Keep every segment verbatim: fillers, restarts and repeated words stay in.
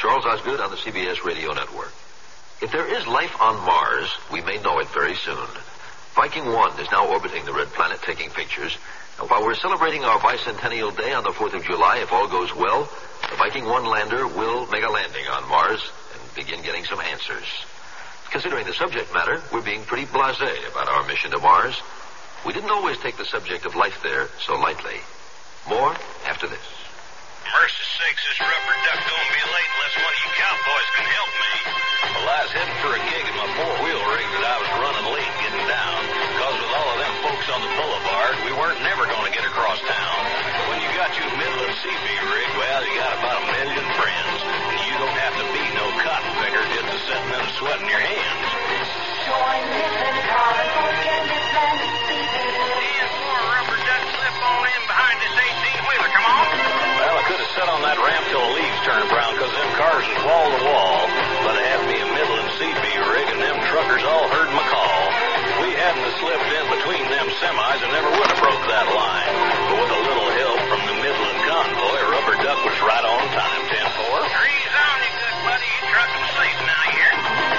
Charles Osgood on the C B S Radio Network. If there is life on Mars, we may know it very soon. Viking one is now orbiting the red planet taking pictures. And while we're celebrating our bicentennial day on the fourth of July, if all goes well, the Viking one lander will make a landing on Mars and begin getting some answers. Considering the subject matter, we're being pretty blasé about our mission to Mars. We didn't always take the subject of life there so lightly. More after this. Mercy sakes, this rubber duck gonna be late unless one of you cowboys can help me. Well, I was heading for a gig in my four-wheel rig that I was running late getting down. Because with all of them folks on the boulevard, we weren't never gonna get across town. But when you got your Midland C B rig, well, you got about a million friends. And you don't have to be no cotton picker just to sit in and sweating your hands. Join Midland Cars, forget Midland C B. And for a rubber duck, slip on in behind this eighteen-wheeler, come on. Well, I could have sat on that ramp till the leaves turned brown, because them cars was wall to wall. But I had me a Midland C B rig, and them truckers all heard my call. If we hadn't have slipped in between them semis, I never would have broke that line. But with a little help from the Midland convoy, Rubber Duck was right on time. ten four. Breeze on you, good buddy. You trucking safe now here.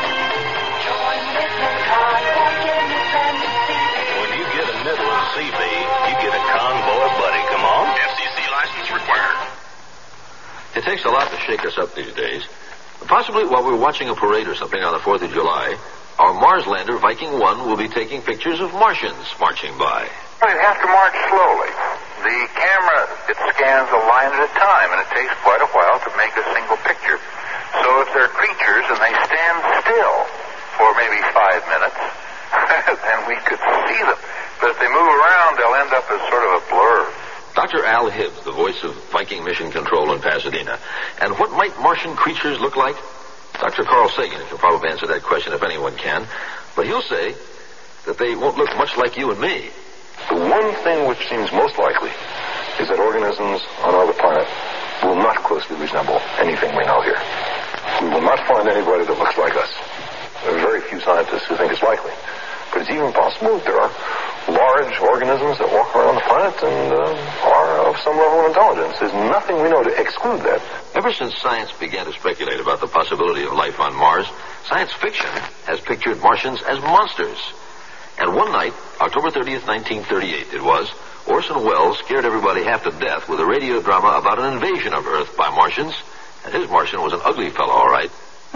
Join Midland Cars, forget Midland C B. When you get a Midland C B, you get a convoy buddy. Come on. F C C license required. It takes a lot to shake us up these days. Possibly while we're watching a parade or something on the fourth of July, our Mars lander, Viking one, will be taking pictures of Martians marching by. It has to march slowly. The camera, it scans a line at a time, and it takes quite a while to make a single picture. So if they're creatures and they stand still for maybe five minutes, then we could see them. But if they move around, they'll end up as sort of a blur. Doctor Al Hibbs, the voice of Viking Mission Control in Pasadena. And what might Martian creatures look like? Doctor Carl Sagan can probably answer that question if anyone can. But he'll say that they won't look much like you and me. The one thing which seems most likely is that organisms on our planet will not closely resemble anything we know here. We will not find anybody that looks like us. There are very few scientists who think it's likely. But it's even possible that there are large organisms that walk around the planet and uh, are of some level of intelligence. There's nothing we know to exclude that. Ever since science began to speculate about the possibility of life on Mars, science fiction has pictured Martians as monsters. And one night, October thirtieth, nineteen thirty-eight, it was, Orson Welles scared everybody half to death with a radio drama about an invasion of Earth by Martians. And his Martian was an ugly fellow, all right.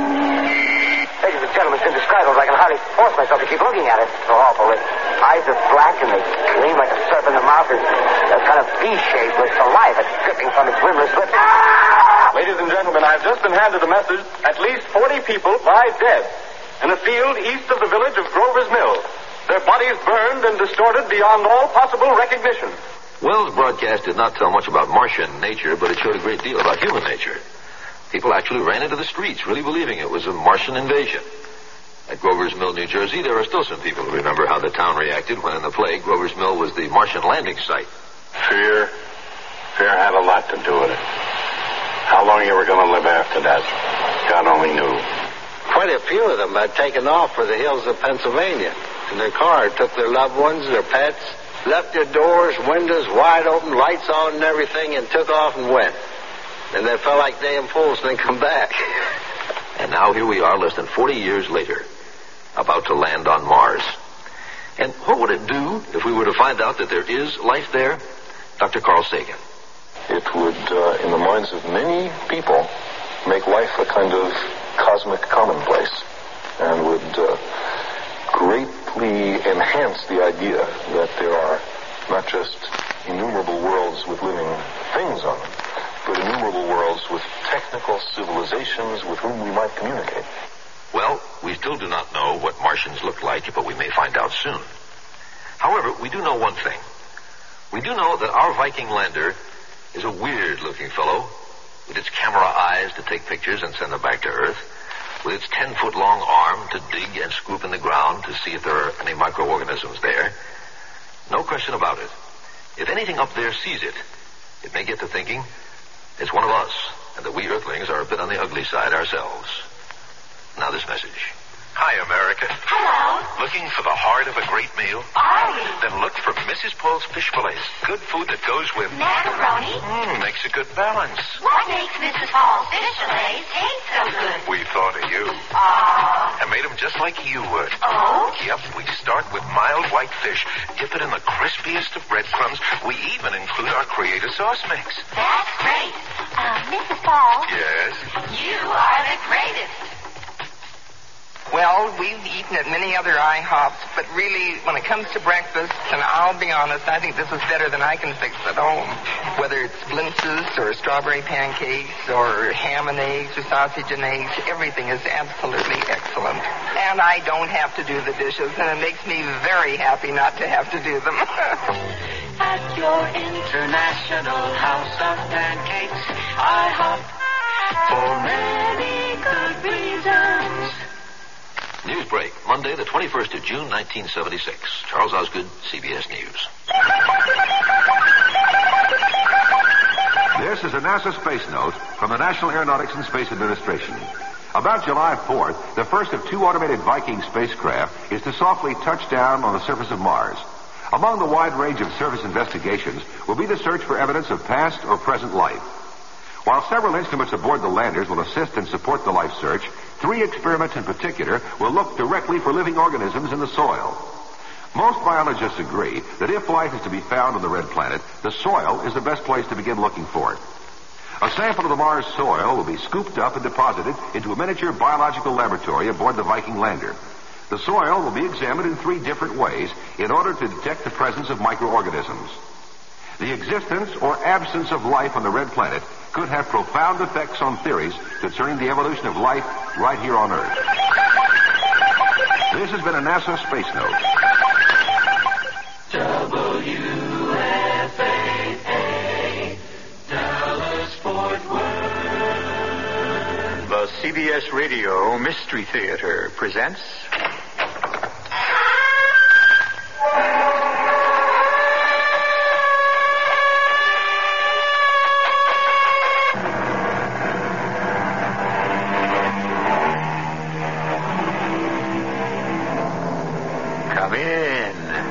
Ladies and gentlemen, it's indescribable. I can hardly force myself to keep looking at it. It's so awful. Its eyes are black and they gleam like a serpent. The mouth is a kind of V-shape with saliva dripping from its rimless lips. Ladies and gentlemen, I've just been handed a message. At least forty people lie dead in a field east of the village of Grover's Mill. Their bodies burned and distorted beyond all possible recognition. Wells' broadcast did not tell much about Martian nature, but it showed a great deal about human nature. People actually ran into the streets, really believing it was a Martian invasion. At Grover's Mill, New Jersey, there are still some people who remember how the town reacted when in the plague, Grover's Mill was the Martian landing site. Fear. Fear had a lot to do with it. How long you were going to live after that, God only knew. Quite a few of them had taken off for the hills of Pennsylvania. In their car, took their loved ones, their pets, left their doors, windows wide open, lights on and everything, and took off and went. And they felt like damn fools and then come back. And now here we are less than forty years later, about to land on Mars. And what would it do if we were to find out that there is life there? Doctor Carl Sagan. It would, uh, in the minds of many people, make life a kind of cosmic commonplace and would uh, greatly enhance the idea that there are not just innumerable worlds with living things on them, but innumerable worlds with technical civilizations with whom we might communicate. Well, we still do not know what Martians look like, but we may find out soon. However, we do know one thing. We do know that our Viking lander is a weird-looking fellow with its camera eyes to take pictures and send them back to Earth, with its ten-foot-long arm to dig and scoop in the ground to see if there are any microorganisms there. No question about it. If anything up there sees it, it may get to thinking it's one of us, and that we Earthlings are a bit on the ugly side ourselves. Now this message. Hi, America. Hello. Looking for the heart of a great meal? Are we? Then look for Missus Paul's Fish Fillets. Good food that goes with... Macaroni? Mmm, makes a good balance. What makes Missus Paul's fish fillets taste so good? We thought of you. Aww. And made them just like you would. Oh? Yep, we start with mild white fish, dip it in the crispiest of breadcrumbs. We even include our creator sauce mix. That's great. Uh, Missus Paul? Yes? You are the greatest. Well, we've eaten at many other IHOPs, but really, when it comes to breakfast, and I'll be honest, I think this is better than I can fix at home. Whether it's blintzes or strawberry pancakes or ham and eggs or sausage and eggs, everything is absolutely excellent. And I don't have to do the dishes, and it makes me very happy not to have to do them. At your international house of pancakes, IHOP, for many good reasons. News break, Monday, the twenty-first of June, nineteen seventy-six. Charles Osgood, C B S News. This is a NASA space note from the National Aeronautics and Space Administration. About July fourth, the first of two automated Viking spacecraft is to softly touch down on the surface of Mars. Among the wide range of surface investigations will be the search for evidence of past or present life. While several instruments aboard the landers will assist and support the life search, three experiments in particular will look directly for living organisms in the soil. Most biologists agree that if life is to be found on the red planet, the soil is the best place to begin looking for it. A sample of the Mars soil will be scooped up and deposited into a miniature biological laboratory aboard the Viking lander. The soil will be examined in three different ways in order to detect the presence of microorganisms. The existence or absence of life on the red planet could have profound effects on theories concerning the evolution of life right here on Earth. This has been a NASA Space Note. W F A A, Dallas Fort Worth. The C B S Radio Mystery Theater presents... Come in.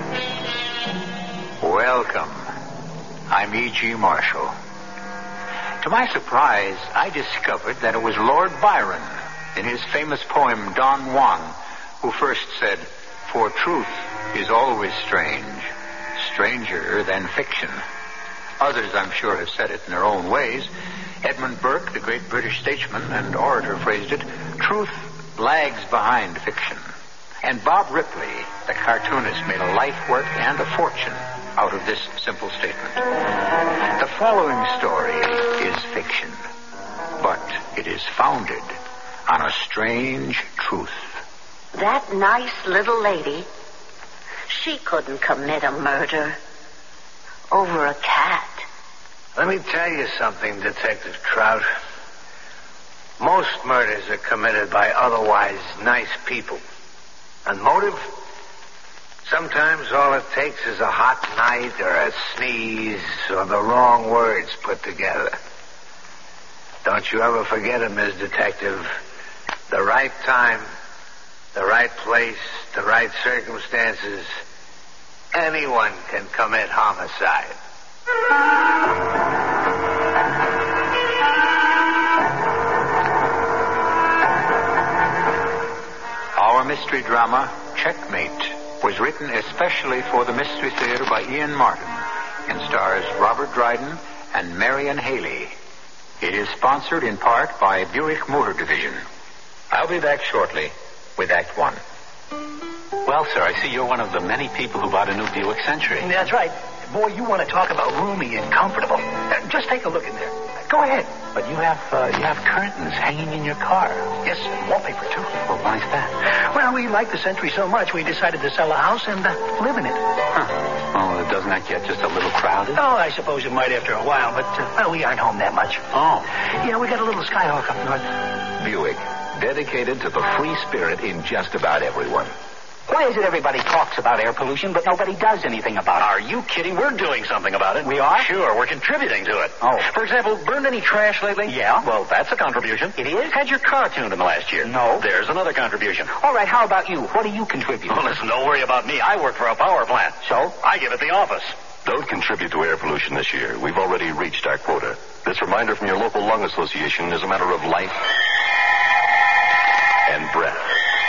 Welcome. I'm E G. Marshall. To my surprise, I discovered that it was Lord Byron, in his famous poem Don Juan, who first said, "For truth is always strange, stranger than fiction." Others, I'm sure, have said it in their own ways. Edmund Burke, the great British statesman and orator, phrased it, "Truth lags behind fiction." And Bob Ripley, the cartoonist, made a life work and a fortune out of this simple statement. The following story is fiction, but it is founded on a strange truth. That nice little lady, she couldn't commit a murder over a cat. Let me tell you something, Detective Trout. Most murders are committed by otherwise nice people. And motive? Sometimes all it takes is a hot night or a sneeze or the wrong words put together. Don't you ever forget it, Miss Detective. The right time, the right place, the right circumstances. Anyone can commit homicide. Our mystery drama, Checkmate, was written especially for the Mystery Theater by Ian Martin and stars Robert Dryden and Marion Haley. It is sponsored in part by Buick Motor Division. I'll be back shortly with Act One. Well, sir, I see you're one of the many people who bought a new Buick Century. That's right. Boy, you want to talk about roomy and comfortable. Uh, just take a look in there. Go ahead. But you have uh, you have curtains hanging in your car. Yes, and wallpaper, too. Well, why's that? Well, we like the Century so much, we decided to sell the house and uh, live in it. Huh. Oh, doesn't that get just a little crowded? Oh, I suppose it might after a while, but, uh, well, we aren't home that much. Oh. Yeah, we got a little Skyhawk up north. Buick, dedicated to the free spirit in just about everyone. Why is it everybody talks about air pollution, but nobody does anything about it? Are you kidding? We're doing something about it. We are? Sure, we're contributing to it. Oh. For example, burned any trash lately? Yeah. Well, that's a contribution. It is? Had your car tuned in the last year? No. There's another contribution. All right, how about you? What do you contribute? Well, listen, don't worry about me. I work for a power plant. So? I give it the office. Don't contribute to air pollution this year. We've already reached our quota. This reminder from your local lung association is a matter of life and breath.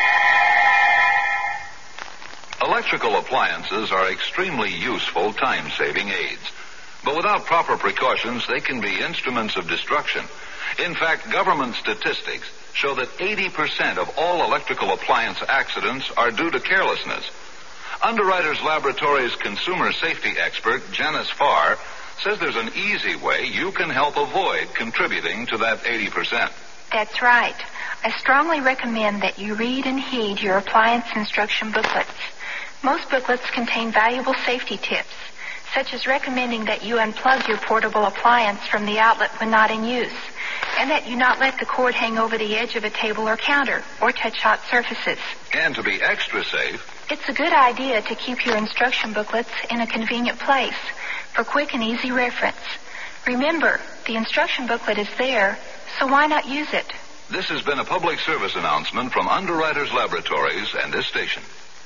Electrical appliances are extremely useful time-saving aids. But without proper precautions, they can be instruments of destruction. In fact, government statistics show that eighty percent of all electrical appliance accidents are due to carelessness. Underwriters Laboratories consumer safety expert Janice Farr says there's an easy way you can help avoid contributing to that eighty percent. That's right. I strongly recommend that you read and heed your appliance instruction booklets. Most booklets contain valuable safety tips, such as recommending that you unplug your portable appliance from the outlet when not in use, and that you not let the cord hang over the edge of a table or counter or touch hot surfaces. And to be extra safe, it's a good idea to keep your instruction booklets in a convenient place for quick and easy reference. Remember, the instruction booklet is there, so why not use it? This has been a public service announcement from Underwriters Laboratories and this station.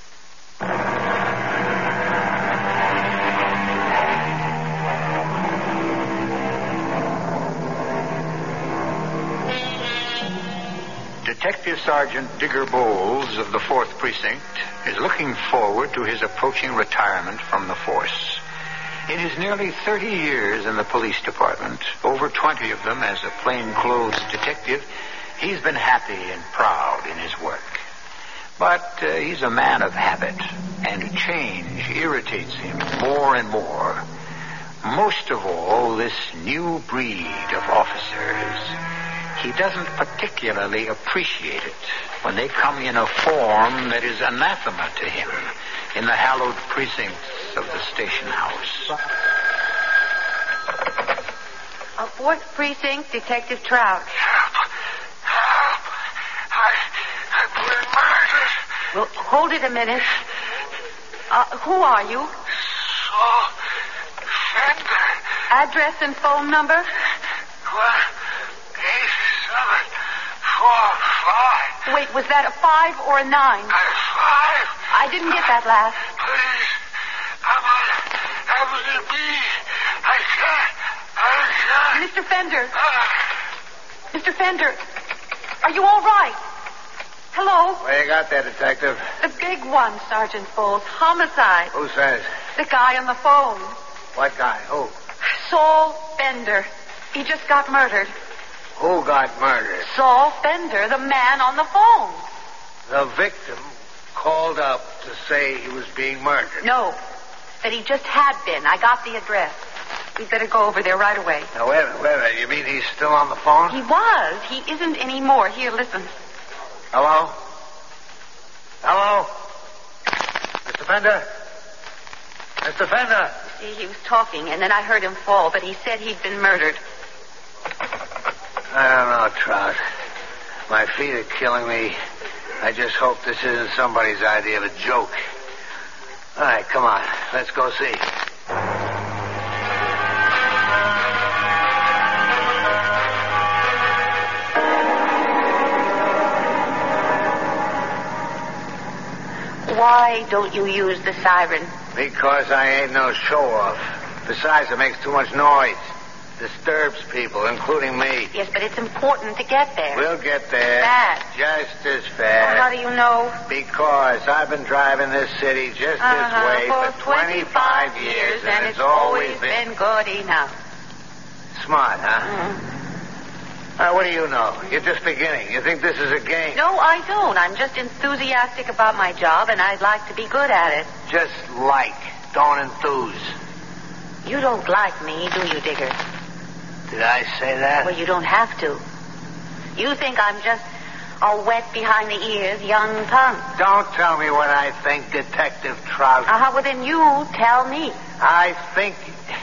Detective Sergeant Digger Bowles of the fourth Precinct is looking forward to his approaching retirement from the force. In his nearly thirty years in the police department, over twenty of them as a plainclothes detective, he's been happy and proud in his work. But uh, he's a man of habit, and change irritates him more and more. Most of all, this new breed of officers. He doesn't particularly appreciate it when they come in a form that is anathema to him in the hallowed precincts of the station house. A fourth Precinct, Detective Trout. Well, hold it a minute. Uh, who are you? Saul Fender. Address and phone number? What? Eight, seven, four, five. Wait, was that a five or a nine? A five. I didn't get that last. Please, I'm on Avenue B. I can't. I can't. Mister Fender. Uh, Mister Fender, are you all right? Hello? Where you got there, Detective? The big one, Sergeant Bowles. Homicide. Who says? The guy on the phone. What guy? Who? Saul Fender. He just got murdered. Who got murdered? Saul Fender, the man on the phone. The victim called up to say he was being murdered. No, that he just had been. I got the address. We'd better go over there right away. Now, wait a minute, wait a minute. You mean he's still on the phone? He was. He isn't anymore. Here, listen. Hello? Hello? Mister Fender? Mister Fender? See, he was talking, and then I heard him fall, but he said he'd been murdered. I don't know, Trout. My feet are killing me. I just hope this isn't somebody's idea of a joke. All right, come on. Let's go see. Why don't you use the siren? Because I ain't no show-off. Besides, it makes too much noise. Disturbs people, including me. Yes, but it's important to get there. We'll get there. Fast. Just as fast. Well, how do you know? Because I've been driving this city just uh-huh, this way for, for twenty-five years, and, and it's always been... been good enough. Smart, huh? Mm-hmm. Uh, what do you know? You're just beginning. You think this is a game? No, I don't. I'm just enthusiastic about my job, and I'd like to be good at it. Just like. Don't enthuse. You don't like me, do you, Digger? Did I say that? Well, you don't have to. You think I'm just a wet behind the ears young punk. Don't tell me what I think, Detective Trout. Uh-huh, well, then you tell me. I think...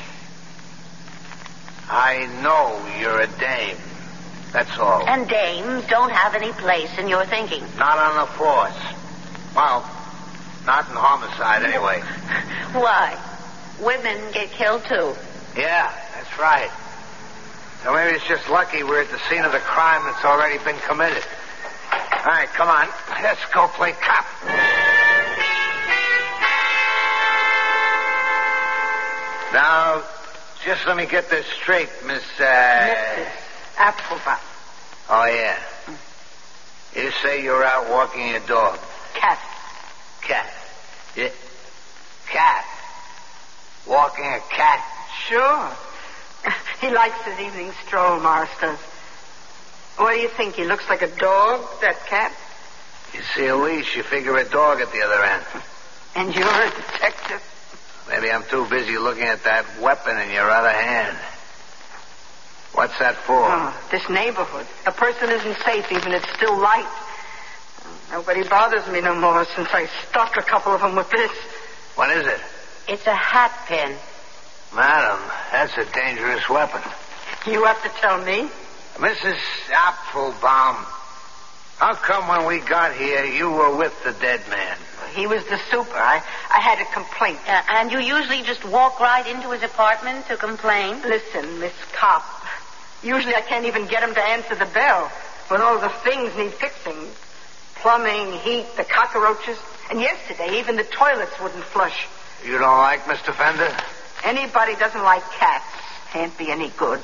I know you're a dame. That's all. And dames don't have any place in your thinking. Not on the force. Well, Not in homicide, anyway. Why? Women get killed, too. Yeah, that's right. So maybe it's just lucky we're at the scene of the crime that's already been committed. All right, come on. Let's go play cop. Now, just let me get this straight, Miss, uh... Missus Applebaum. Oh, yeah. You say you're out walking your dog. Cat. Cat. Yeah. Cat. Walking a cat. Sure. He likes his evening stroll, Morris does. What do you think? He looks like a dog, that cat? You see a leash, you figure a dog at the other end. And you're a detective. Maybe I'm too busy looking at that weapon in your other hand. What's that for? Oh, this neighborhood. A person isn't safe even if it's still light. Nobody bothers me no more since I stuck a couple of them with this. What is it? It's a hat pin. Madam, that's a dangerous weapon. You have to tell me. Missus Applebaum, how come when we got here you were with the dead man? He was the super. I, I had a complaint. Uh, and you usually just walk right into his apartment to complain? Listen, Miss Cop. Usually I can't even get him to answer the bell when all the things need fixing. Plumbing, heat, the cockroaches. And yesterday, even the toilets wouldn't flush. You don't like Mister Fender? Anybody doesn't like cats can't be any good.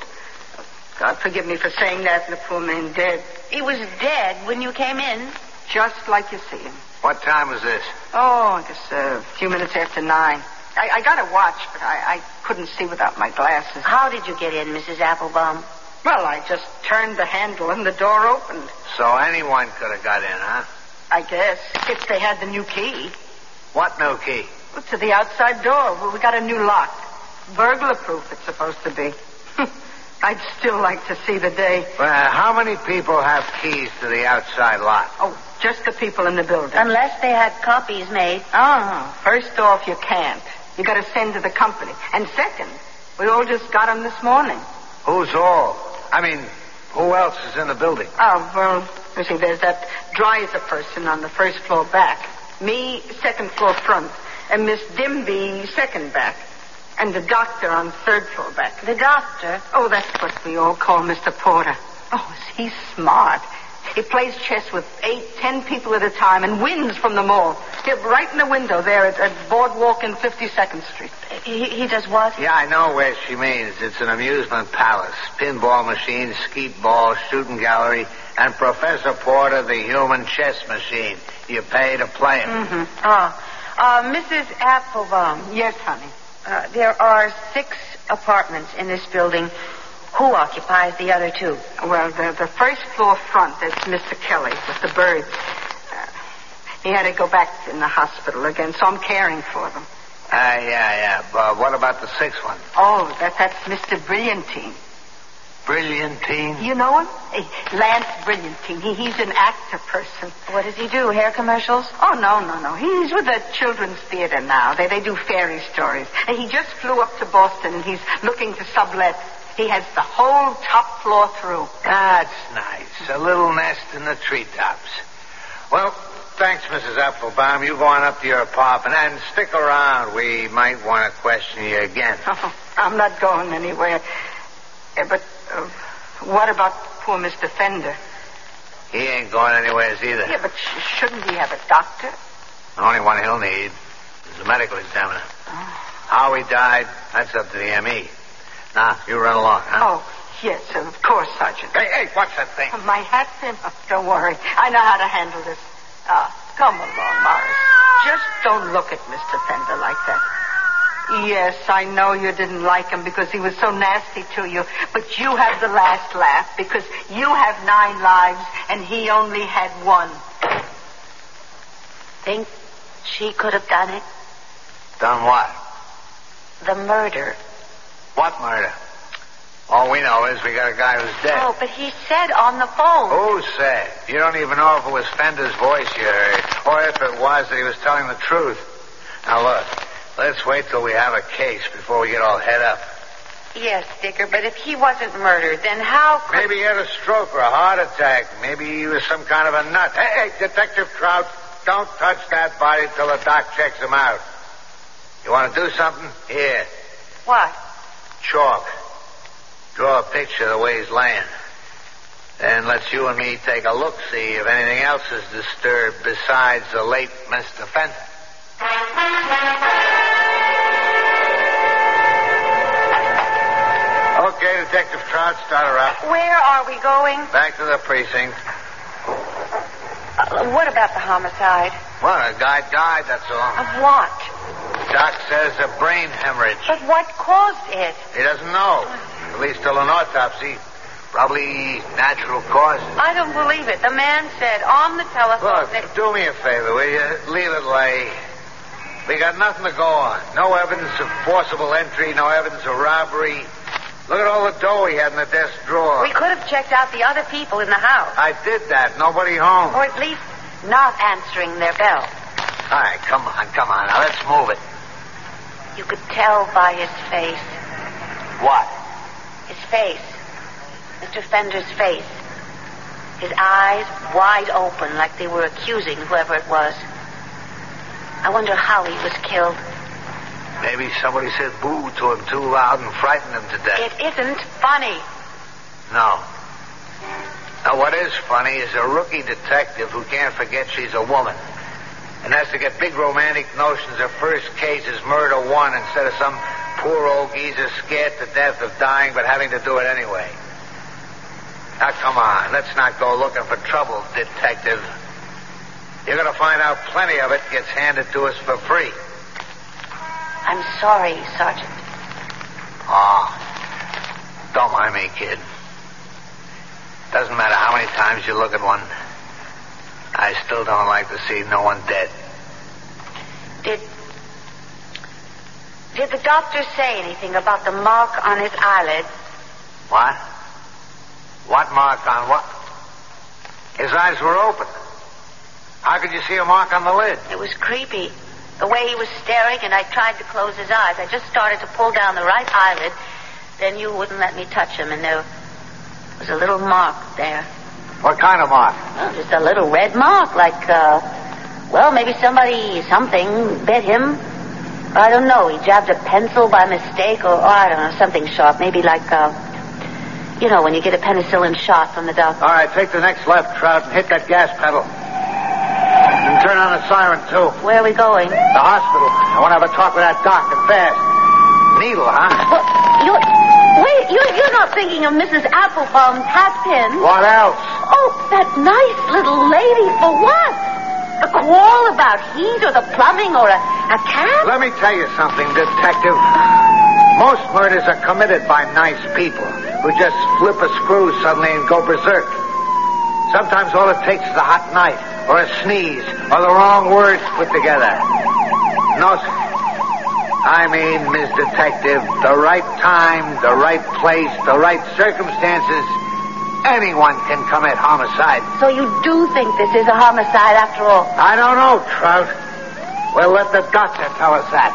God forgive me for saying that, and the poor man dead. He was dead when you came in. Just like you see him. What time was this? Oh, I guess uh, a few minutes after nine. I, I got a watch, but I, I couldn't see without my glasses. How did you get in, Missus Applebaum? Well, I just turned the handle and the door opened. So anyone could have got in, huh? I guess, if they had the new key. What new key? Well, to the outside door. Well, we got a new lock. Burglar-proof, it's supposed to be. I'd still like to see the day. Well, how many people have keys to the outside lock? Oh, just the people in the building. Unless they had copies made. Oh, first off, you can't. You got to send to the company. And second, we all just got them this morning. Who's all? I mean, who else is in the building? Oh, well, you see, there's that Dreiser person on the first floor back. Me, second floor front. And Miss Dimby, second back. And the doctor on third floor back. The doctor? Oh, that's what we all call Mister Porter. Oh, is he smart. He plays chess with eight, ten people at a time and wins from them all. He's right in the window there at, at Boardwalk and fifty-second Street. He, he does what? Yeah, I know where she means. It's an amusement palace. Pinball machine, skeet ball, shooting gallery, and Professor Porter, the human chess machine. You pay to play him. Mm-hmm. Ah, uh, Missus Applebaum. Yes, honey. Uh, there are six apartments in this building. Who occupies the other two? Well, the, the first floor front, that's Mister Kelly with the birds. Uh, he had to go back in the hospital again, so I'm caring for them. Ah, uh, yeah, yeah. But what about the sixth one? Oh, that, that's Mister Brilliantine. Brilliantine? You know him? Hey, Lance Brilliantine. He, he's an actor person. What does he do? Hair commercials? Oh, no, no, no. He's with the Children's Theater now. They, they do fairy stories. And he just flew up to Boston, and he's looking to sublet. He has the whole top floor through. That's nice. A little nest in the treetops. Well, thanks, Missus Applebaum. You go on up to your apartment and stick around. We might want to question you again. Oh, I'm not going anywhere. Uh, but uh, what about poor Mister Fender? He ain't going anywhere either. Yeah, but sh- shouldn't he have a doctor? The only one he'll need is a medical examiner. Oh. How he died, that's up to the M E. Now, you run along, huh? Oh, yes, of course, Sergeant. Hey, hey, what's that thing? My hat pin? Oh, don't worry. I know how to handle this. Ah, come along, Morris. Just don't look at Mister Fender like that. Yes, I know you didn't like him because he was so nasty to you, but you have the last laugh because you have nine lives and he only had one. Think she could have done it? Done what? The murder. What murder? All we know is we got a guy who's dead. Oh, but he said on the phone. Who said? You don't even know if it was Fender's voice you heard, or if it was that he was telling the truth. Now, look, let's wait till we have a case before we get all head up. Yes, Dicker, but if he wasn't murdered, then how could... Maybe he had a stroke or a heart attack. Maybe he was some kind of a nut. Hey, hey, Detective Trout, don't touch that body till the doc checks him out. You want to do something? Here. What? Chalk. Draw a picture of the way he's laying. Then let's you and me take a look, see if anything else is disturbed besides the late Mister Fenton. Okay, Detective Trout, start her up. Where are we going? Back to the precinct. Uh, what about the homicide? Well, a guy died, that's all. Of what? Doc says a brain hemorrhage. But what caused it? He doesn't know. At least till an autopsy. Probably natural causes. I don't believe it. The man said on the telephone Look, that... do me a favor, will you? Leave it lay. We got nothing to go on. No evidence of forcible entry, no evidence of robbery. Look at all the dough he had in the desk drawer. We could have checked out the other people in the house. I did that. Nobody home. Or at least not answering their bell. All right, come on, come on. Now, let's move it. You could tell by his face. What? His face. Mister Fender's face. His eyes wide open like they were accusing whoever it was. I wonder how he was killed. Maybe somebody said boo to him too loud and frightened him to death. It isn't funny. No. Now, what is funny is a rookie detective who can't forget she's a woman and has to get big romantic notions her first case is murder one instead of some poor old geezer scared to death of dying but having to do it anyway. Now, come on. Let's not go looking for trouble, detective. You're going to find out plenty of it gets handed to us for free. I'm sorry, Sergeant. Oh, don't mind me, kid. Doesn't matter how many times you look at one. I still don't like to see no one dead. Did... Did the doctor say anything about the mark on his eyelid? What? What mark on what? His eyes were open. How could you see a mark on the lid? It was creepy. The way he was staring, and I tried to close his eyes. I just started to pull down the right eyelid. Then you wouldn't let me touch him, and there was a little mark there. What kind of mark? Well, just a little red mark, like, uh, well, maybe somebody, something, bit him. I don't know. He jabbed a pencil by mistake, or, or I don't know, something sharp. Maybe like, uh, you know, when you get a penicillin shot from the doctor. All right, take the next left, Trout, and hit that gas pedal. And turn on the siren, too. Where are we going? The hospital. I want to have a talk with that doc, and fast. Needle, huh? Well, you're, wait, you're, you're not thinking of Missus Applebaum's hat pin. What else? Oh, that nice little lady. For what? A quarrel about heat or the plumbing or a, a cat? Let me tell you something, detective. Most murders are committed by nice people who just flip a screw suddenly and go berserk. Sometimes all it takes is a hot knife or a sneeze or the wrong words put together. No, sir. I mean, Miss Detective, the right time, the right place, the right circumstances. Anyone can commit homicide. So you do think this is a homicide after all? I don't know, Trout. We'll let the doctor tell us that.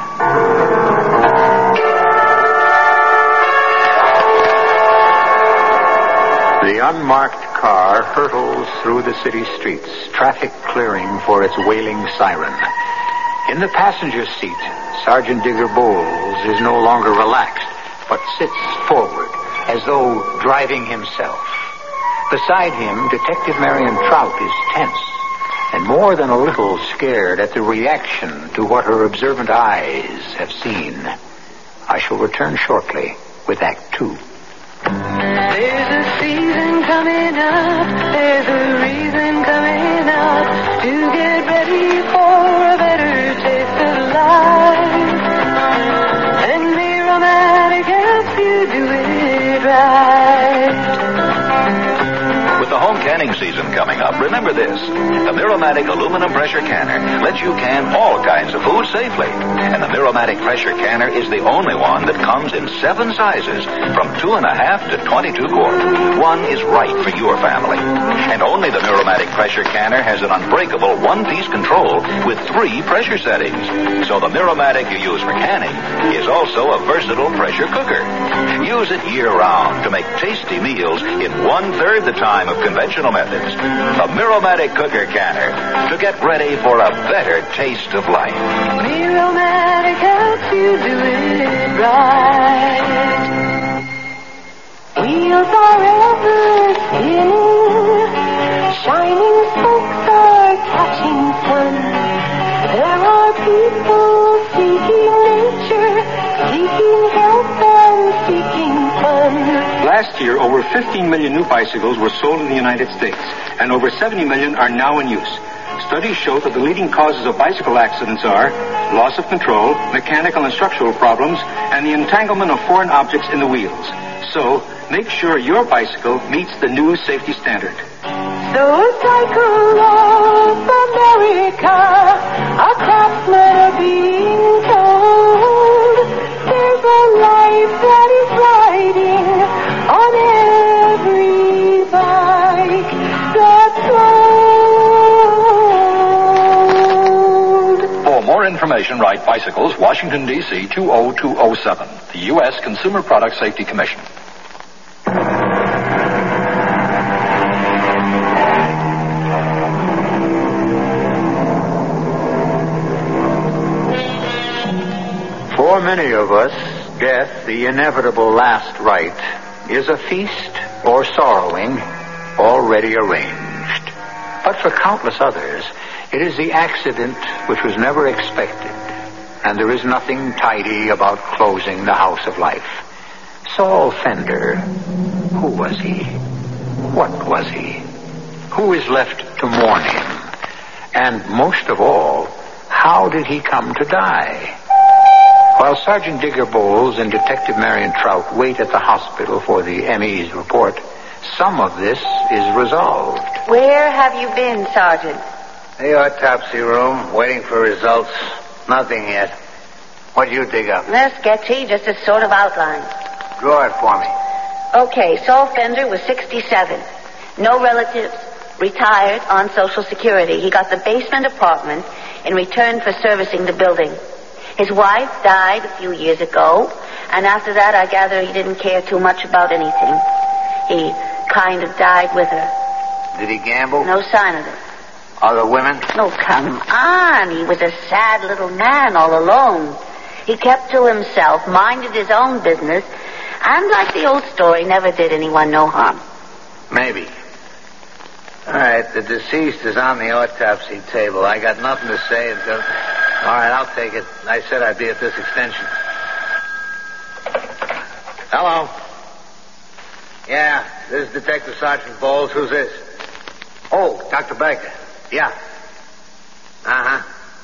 The unmarked car hurtles through the city streets, traffic clearing for its wailing siren. In the passenger seat, Sergeant Digger Bowles is no longer relaxed, but sits forward as though driving himself. Beside him, Detective Marion Trout is tense and more than a little scared at the reaction to what her observant eyes have seen. I shall return shortly with Act Two. There's a season coming up, there's a reason coming up to get ready for a better taste of life. And Miromatic helps you do it right. With the home canning season coming up, remember this. The Miromatic aluminum pressure canner lets you can all kinds of food safely. And the Miromatic pressure canner is the only one that comes in seven sizes from two and a half to twenty-two quart. One is right for your family. And only the Miromatic pressure canner has an unbreakable one-piece control with three pressure settings. So the Miromatic you use for canning is also a versatile pressure cooker. Use it year-round to make tasty meals in one-third the time of conventional methods. The Miromatic Cooker Canner to get ready for a better taste of life. Miromatic helps you do it right. Wheels are ever spinning, shining spokes are catching sun. There are people seeking nature, seeking health and seeking fun. Last year, over fifteen million new bicycles were sold in the United States, and over seventy million are now in use. Studies show that the leading causes of bicycle accidents are loss of control, mechanical and structural problems, and the entanglement of foreign objects in the wheels. So, make sure your bicycle meets the new safety standard. So cycle of America, our craftsmen are being told. There's a life that is riding on every bike that's sold. For more information, write Bicycles, Washington, D C two oh two oh seven, the U S Consumer Product Safety Commission. For many of us, death, the inevitable last rite, is a feast or sorrowing already arranged. But for countless others, it is the accident which was never expected, and there is nothing tidy about closing the house of life. Saul Fender, who was he? What was he? Who is left to mourn him? And most of all, how did he come to die? While Sergeant Digger Bowles and Detective Marion Trout wait at the hospital for the M E's report, some of this is resolved. Where have you been, Sergeant? The autopsy room, waiting for results. Nothing yet. What'd you dig up? They're sketchy, just a sort of outline. Draw it for me. Okay, Saul Fender was sixty-seven. No relatives, retired, on Social Security. He got the basement apartment in return for servicing the building. His wife died a few years ago, and after that I gather he didn't care too much about anything. He kind of died with her. Did he gamble? No sign of it. Other women? Oh, come on. He was a sad little man all alone. He kept to himself, minded his own business, and like the old story, never did anyone no harm. Maybe. All right, the deceased is on the autopsy table. I got nothing to say until... All right, I'll take it. I said I'd be at this extension. Hello. Yeah, this is Detective Sergeant Bowles. Who's this? Oh, Doctor Baker. Yeah. Uh-huh.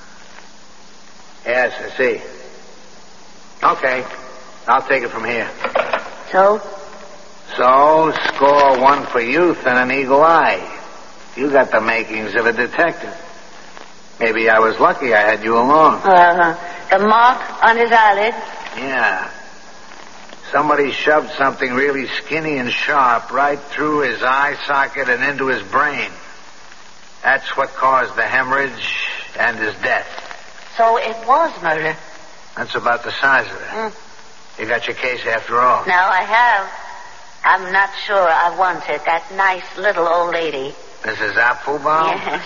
Yes, I see. Okay. I'll take it from here. So? So, score one for youth and an eagle eye. You got the makings of a detective. Maybe I was lucky I had you along. Uh-huh. The mark on his eyelid? Yeah. Somebody shoved something really skinny and sharp right through his eye socket and into his brain. That's what caused the hemorrhage and his death. So it was murder? That's about the size of it. Mm. You got your case after all. Now I have. I'm not sure I want it. That nice little old lady. Missus Applebaum? Yes.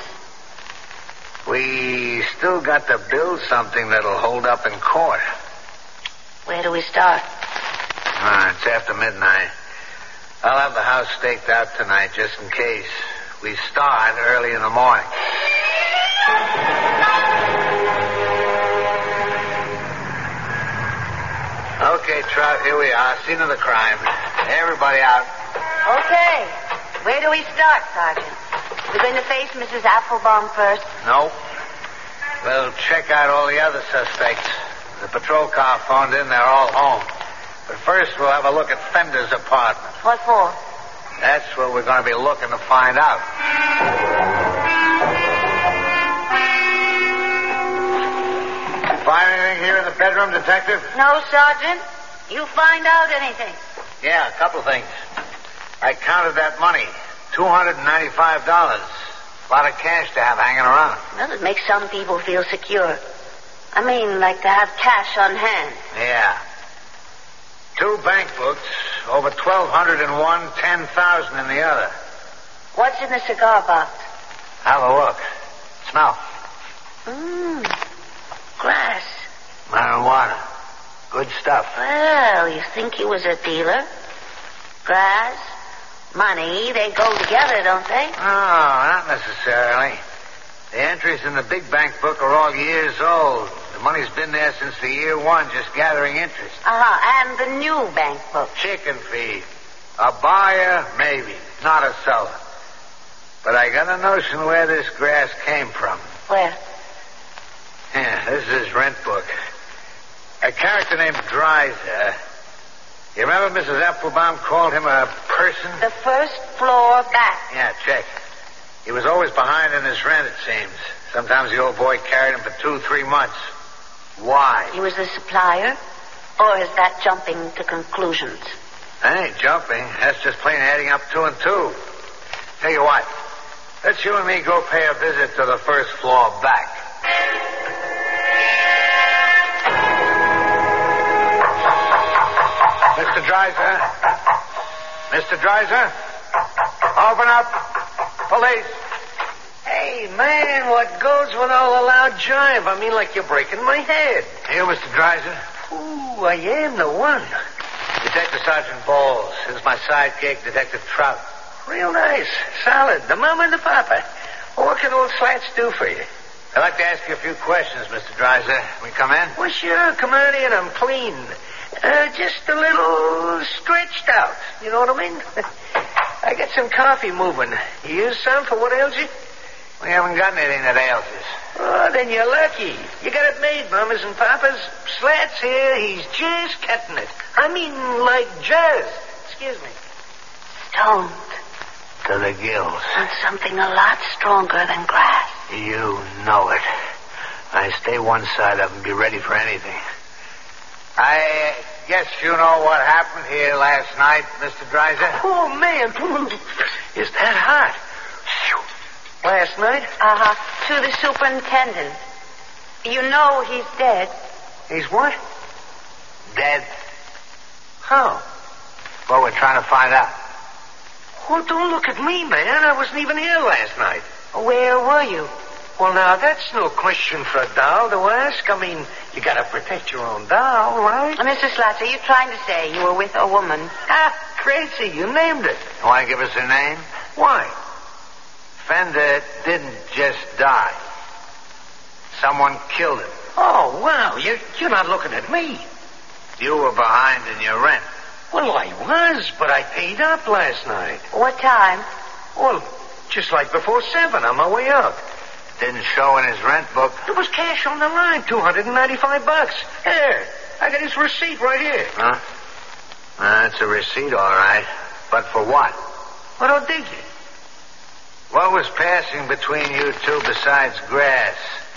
We still got to build something that'll hold up in court. Where do we start? Ah, it's after midnight. I'll have the house staked out tonight just in case. We start early in the morning. Okay, Trout, here we are. Scene of the crime. Everybody out. Okay. Where do we start, Sergeant? We're going to face Missus Applebaum first? Nope. We'll check out all the other suspects. The patrol car phoned in. They're all home. But first, we'll have a look at Fender's apartment. What for? That's what we're going to be looking to find out. Find anything here in the bedroom, Detective? No, Sergeant. You find out anything? Yeah, a couple things. I counted that money. two hundred ninety-five dollars. A lot of cash to have hanging around. Well, it makes some people feel secure. I mean, like to have cash on hand. Yeah. Two bank books, over twelve hundred in one, ten thousand in the other. What's in the cigar box? Have a look. Smell. Mmm. Grass. Marijuana. Good stuff. Well, you think he was a dealer? Grass, money, they go together, don't they? Oh, not necessarily. The entries in the big bank book are all years old. The money's been there since the year one, just gathering interest. Uh-huh, and the new bank book. Chicken feed. A buyer, maybe. Not a seller. But I got a notion where this grass came from. Where? Yeah, this is his rent book. A character named Dreiser. You remember Missus Applebaum called him a person? The first floor back. Yeah, check. He was always behind in his rent, it seems. Sometimes the old boy carried him for two, three months. Why? He was the supplier? Or is that jumping to conclusions? That ain't jumping. That's just plain adding up two and two. Tell you what. Let's you and me go pay a visit to the first floor back. Mister Dreiser? Mister Dreiser? Open up. Police. Hey, man, what goes with all the loud jive? I mean, like you're breaking my head. You, Mister Dreiser? Ooh, I am the one. Detective Sergeant Bowles. This is my sidekick, Detective Trout. Real nice. Solid. The mama and the papa. Well, what can old Slats do for you? I'd like to ask you a few questions, Mister Dreiser. We come in? Well, sure. Come on in. I'm clean. Uh, just a little stretched out. You know what I mean? I got some coffee moving. You use some for what ails you? We haven't got anything that ails us. Oh, then you're lucky. You got it made, mamas and papas. Slats here, he's just cutting it. I mean, like jazz. Excuse me. Stoned. To the gills. And something a lot stronger than grass. You know it. I stay one side up and be ready for anything. I guess you know what happened here last night, Mister Dreiser? Oh, man. Is that hot? Last night? Uh-huh. To the superintendent. You know he's dead. He's what? Dead. How? Well, we're trying to find out. Well, don't look at me, man. I wasn't even here last night. Where were you? Well, now, that's no question for a doll to ask. I mean, you gotta protect your own doll, right? Uh, Mister Slats, are you trying to say you were with a woman? Ah, crazy. You named it. You want to give us her name? Why? Fender didn't just die. Someone killed him. Oh, wow. You're, you're not looking at me. You were behind in your rent. Well, I was, but I paid up last night. What time? Well, just like before seven on my way out. Didn't show in his rent book. There was cash on the line, two hundred ninety-five bucks. Here, I got his receipt right here. Huh? That's a receipt, all right. But for what? I don't dig it. What was passing between you two besides grass?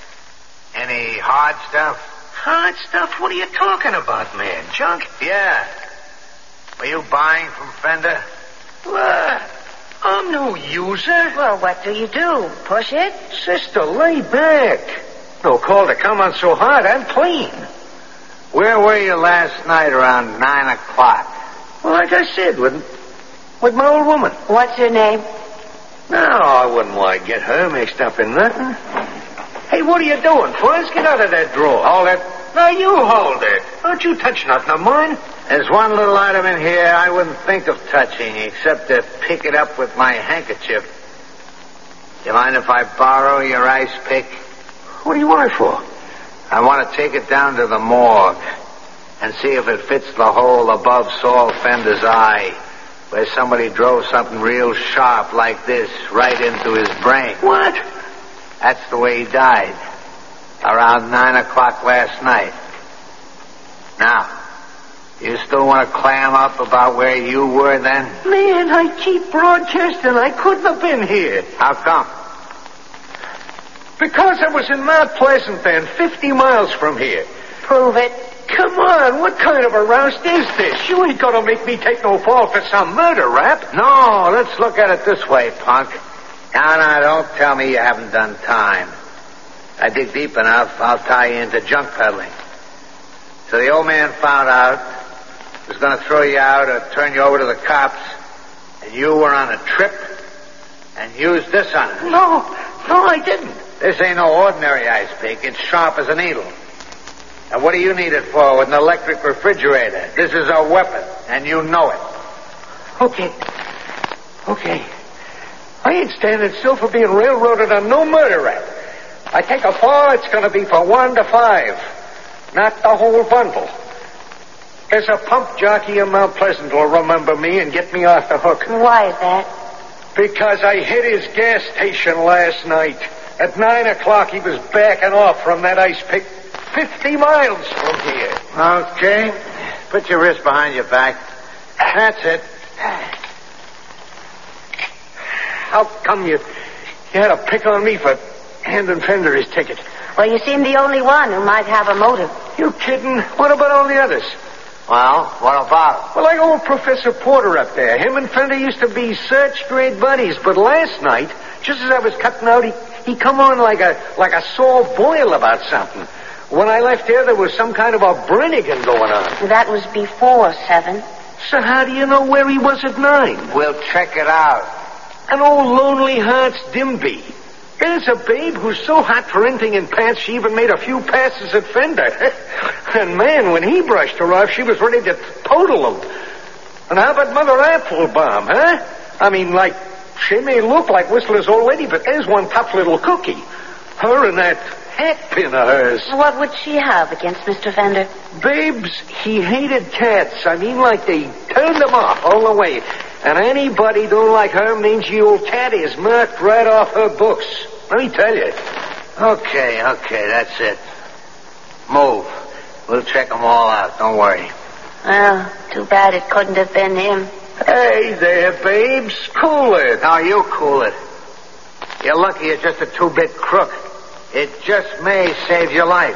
Any hard stuff? Hard stuff? What are you talking about, man? Junk? Yeah. Were you buying from Fender? What? I'm no user. Well, what do you do? Push it? Sister, lay back. No call to come on so hard. I'm clean. Where were you last night around nine o'clock? Well, like I said, with, with my old woman. What's her name? No, I wouldn't want to get her mixed up in nothing. Hey, what are you doing, Fuzz? Get out of that drawer. Hold it. No, you hold it. Don't you touch nothing of mine. There's one little item in here I wouldn't think of touching except to pick it up with my handkerchief. You mind if I borrow your ice pick? What do you want it for? I want to take it down to the morgue and see if it fits the hole above Saul Fender's eye, where somebody drove something real sharp like this right into his brain. What? That's the way he died. Around nine o'clock last night. Now, you still want to clam up about where you were then? Man, I keep broadcasting. I couldn't have been here. How come? Because I was in Mount Pleasant then, fifty miles from here. Prove it. Come on, what kind of a roust is this? You ain't gonna make me take no fall for some murder rap. No, let's look at it this way, punk. Now, now, don't tell me you haven't done time. I dig deep enough, I'll tie you into junk peddling. So the old man found out, was going to throw you out or turn you over to the cops, and you were on a trip, and used this on it. No, no, I didn't. This ain't no ordinary ice pick. It's sharp as a needle. And what do you need it for with an electric refrigerator? This is a weapon, and you know it. Okay. Okay. I ain't standing still for being railroaded on no murder rap. I take a fall, it's going to be for one to five. Not the whole bundle. There's a pump jockey in Mount Pleasant who'll remember me and get me off the hook. Why is that? Because I hit his gas station last night. At nine o'clock, he was backing off from that ice pick fifty miles from here. Okay. Put your wrist behind your back. That's it. How come you, you had to pick on me for handing Fender his ticket? Well, you seem the only one who might have a motive. You kidding? What about all the others? Well, what about him? Well, like old Professor Porter up there. Him and Fender used to be such great buddies, but last night, just as I was cutting out, he, he come on like a like a sore boil about something. When I left there, there was some kind of a Brennigan going on. That was before seven. So how do you know where he was at nine? We'll check it out. An old Lonely Hearts Dimby. There's a babe who's so hot for anything in pants she even made a few passes at Fender. And man, when he brushed her off, she was ready to total him. And how about Mother Applebaum, huh? I mean, like, she may look like Whistler's old lady, but there's one tough little cookie. Her and that hat pin of hers. What would she have against Mister Fender? Babes, he hated cats. I mean, like they turned him off all the way. And anybody don't like her mangy old cat is marked right off her books. Let me tell you. Okay, okay, that's it. Move. We'll check them all out. Don't worry. Well, too bad it couldn't have been him. Hey there, babes. Cool it. Now you cool it. You're lucky you're just a two-bit crook. It just may save your life.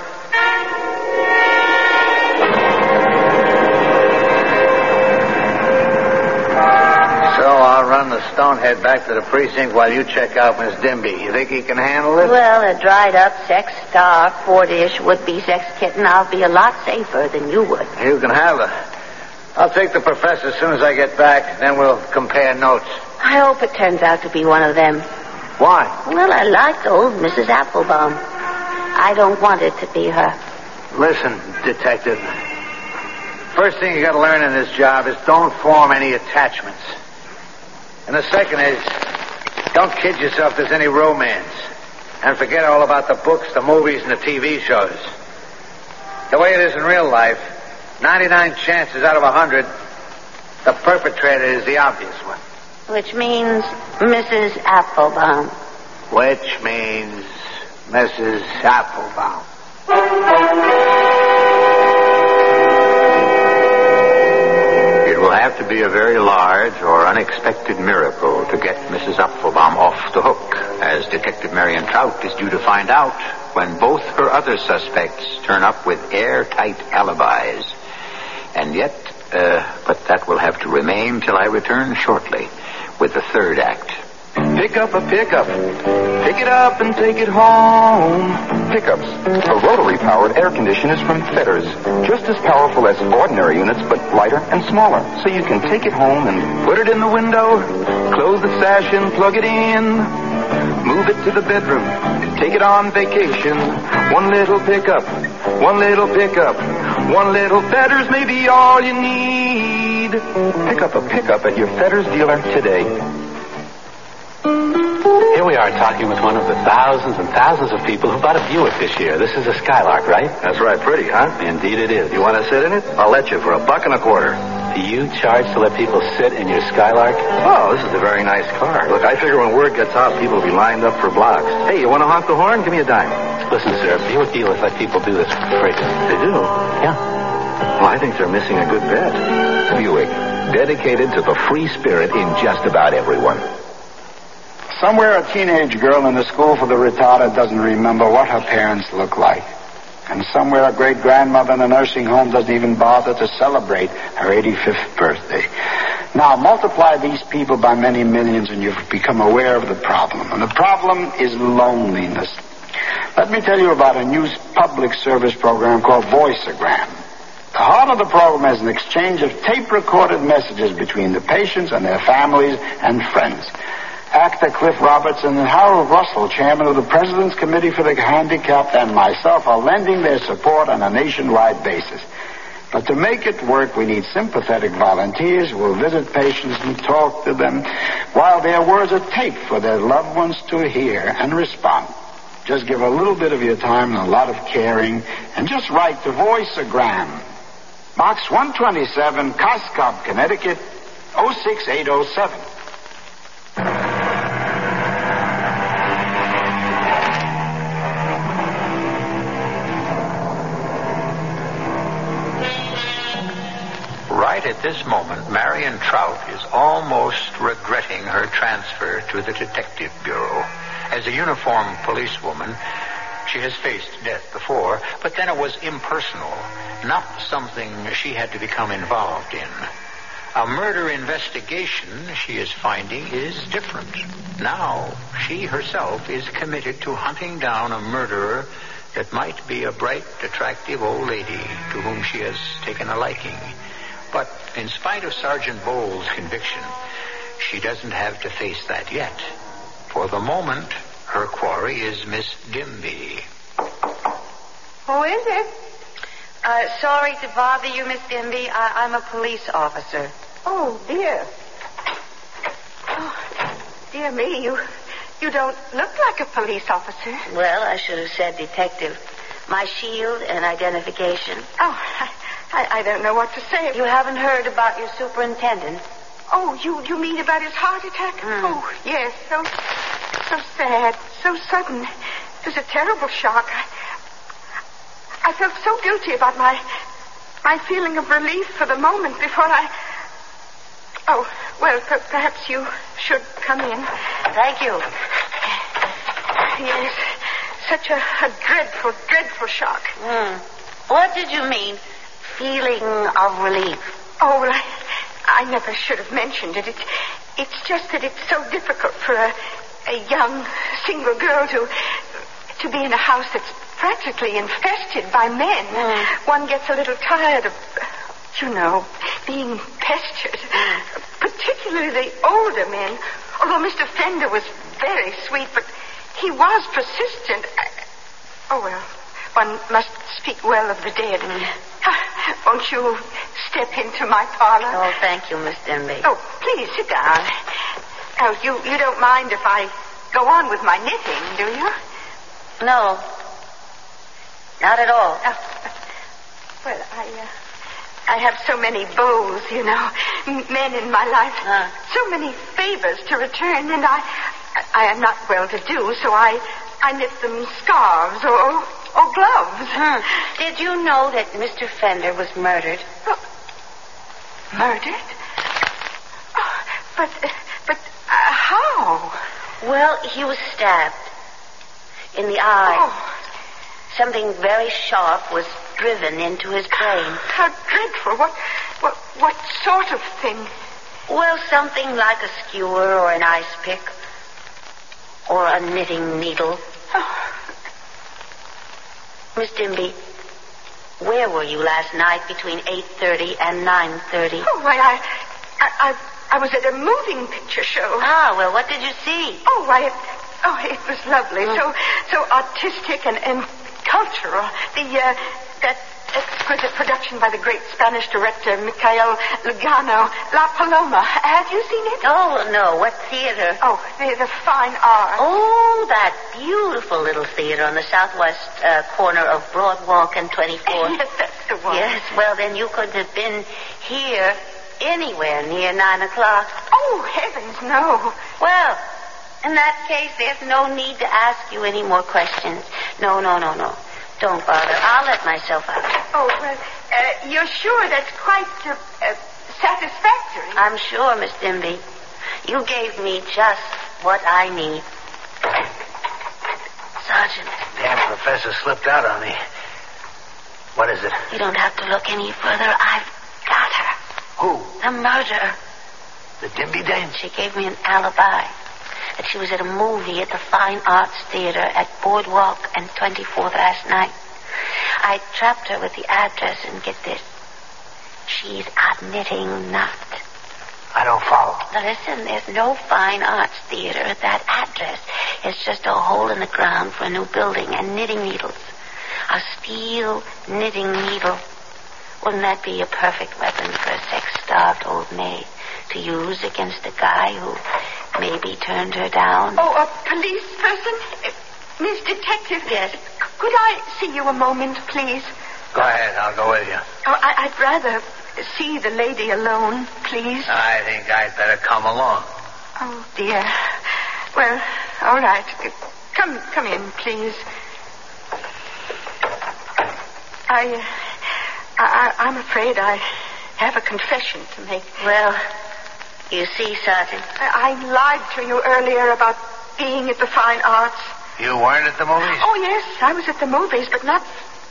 So I'll run the Stonehead back to the precinct while you check out Miss Dimby. You think he can handle it? Well, a dried-up, sex-starved, four-dish would-be sex kitten, I'll be a lot safer than you would. You can have her. I'll take the professor as soon as I get back, then we'll compare notes. I hope it turns out to be one of them. Why? Well, I like old Missus Applebaum. I don't want it to be her. Listen, detective. First thing you got to learn in this job is don't form any attachments. And the second is, don't kid yourself there's any romance. And forget all about the books, the movies, and the T V shows. The way it is in real life, ninety-nine chances out of one hundred, the perpetrator is the obvious one. Which means Missus Applebaum. Which means Missus Applebaum. It will have to be a very large or unexpected miracle to get Missus Applebaum off the hook, as Detective Marion Trout is due to find out when both her other suspects turn up with airtight alibis. And yet, uh, but that will have to remain till I return shortly with the third act. Pick up a pickup. Pick it up and take it home. Pickups are rotary-powered air conditioners from Fetters. Just as powerful as ordinary units, but lighter and smaller. So you can take it home and put it in the window, close the sash and plug it in. Move it to the bedroom. Take it on vacation. One little pickup. One little pickup. One little Fetters may be all you need. Pick up a pickup at your Fetters dealer today. Here we are talking with one of the thousands and thousands of people who bought a Buick this year. This is a Skylark, right? That's right. Pretty, huh? Indeed it is. You want to sit in it? I'll let you for a buck and a quarter. Do you charge to let people sit in your Skylark? Oh, this is a very nice car. Look, I figure when word gets out, people will be lined up for blocks. Hey, you want to honk the horn? Give me a dime. Listen, sir, Buick dealers let people do this for free. They do? Yeah. Well, I think they're missing a good bet. Buick, dedicated to the free spirit in just about everyone. Somewhere a teenage girl in the school for the retarded doesn't remember what her parents look like. And somewhere a great-grandmother in a nursing home doesn't even bother to celebrate her eighty-fifth birthday. Now, multiply these people by many millions and you've become aware of the problem. And the problem is loneliness. Let me tell you about a new public service program called Voiceogram. The heart of the program is an exchange of tape-recorded messages between the patients and their families and friends. Actor Cliff Robertson and Harold Russell, chairman of the President's Committee for the Handicapped, and myself are lending their support on a nationwide basis. But to make it work, we need sympathetic volunteers who will visit patients and talk to them while their words are taped for their loved ones to hear and respond. Just give a little bit of your time and a lot of caring, and just write to Voice-O-Gram. Box one twenty-seven, Coscob, Connecticut, oh six eight oh seven. Right at this moment, Marion Trout is almost regretting her transfer to the Detective Bureau. As a uniformed policewoman, she has faced death before, but then it was impersonal, not something she had to become involved in. A murder investigation, she is finding, is different. Now, she herself is committed to hunting down a murderer that might be a bright, attractive old lady to whom she has taken a liking. But in spite of Sergeant Bowles' conviction, she doesn't have to face that yet. For the moment, her quarry is Miss Dimby. Who is it? Uh, sorry to bother you, Miss Dimby. I- I'm a police officer. Oh, dear. Oh, dear me, you you don't look like a police officer. Well, I should have said detective. My shield and identification. Oh, I, I, I don't know what to say. You haven't heard about your superintendent? Oh, you, you mean about his heart attack? Mm. Oh, yes. So, so sad, so sudden. It was a terrible shock. I, I felt so guilty about my, my feeling of relief for the moment before I... Oh, well, per- perhaps you should come in. Thank you. Yes, such a, a dreadful, dreadful shock. Mm. What did you mean, feeling of relief? Oh, well, I, I never should have mentioned it. It's, it's just that it's so difficult for a, a young, single girl to, to be in a house that's practically infested by men. Mm. One gets a little tired of, you know, being pestered. Mm. Particularly the older men. Although Mister Fender was very sweet, but he was persistent. I, oh, well, one must speak well of the dead. Mm. Won't you step into my parlor? Oh, thank you, Miss Denby. Oh, please, sit down. Oh, you, you don't mind if I go on with my knitting, do you? No. Not at all. Oh, well, I, uh, I have so many beaux, you know, men in my life. Uh. So many favors to return, and I, I am not well to do, so I, I knit them scarves or... or gloves. Hmm. Did you know that Mister Fender was murdered? Oh, murdered? Oh, but, but uh, how? Well, he was stabbed in the eye. Oh. Something very sharp was driven into his brain. How dreadful. What, what, what sort of thing? Well, something like a skewer or an ice pick or a knitting needle. Oh. Miss Dimby, where were you last night between eight thirty and nine thirty? Oh, why, I, I, I, I was at a moving picture show. Ah, well, what did you see? Oh, why, it, oh, it was lovely. Mm. So, so artistic and, and cultural. The, uh, that exquisite production by the great Spanish director, Michael Lugano, La Paloma. Have you seen it? Oh, no. What theater? Oh, the, the Fine Arts. Oh, that beautiful little theater on the southwest uh, corner of Broadwalk and twenty-fourth. Yes, that's the one. Yes, well, then you couldn't have been here anywhere near nine o'clock. Oh, heavens, no. Well, in that case, there's no need to ask you any more questions. No, no, no, no. Don't bother. I'll let myself out. Oh, well, uh, you're sure that's quite uh, uh, satisfactory? I'm sure, Miss Dimby. You gave me just what I need. Sergeant. Damn professor slipped out on me. What is it? You don't have to look any further. I've got her. Who? The murderer. The Dimby dame? She gave me an alibi. That she was at a movie at the Fine Arts Theater at Boardwalk and twenty-fourth last night. I trapped her with the address, and get this. She's a knitting knot. I don't follow. Now listen, there's no fine arts theater at that address. It's just a hole in the ground for a new building and knitting needles. A steel knitting needle. Wouldn't that be a perfect weapon for a sex-starved old maid to use against a guy who maybe turned her down? Oh, a police person? Uh, Miss Detective. Yes. Could I see you a moment, please? Go ahead, I'll go with you. Oh, I, I'd rather see the lady alone, please. I think I'd better come along. Oh, dear. Well, all right. Come, come in, please. I, I, I'm afraid I have a confession to make. Well, you see, Sergeant. I, I lied to you earlier about being at the Fine Arts. You weren't at the movies? Oh, yes, I was at the movies, but not...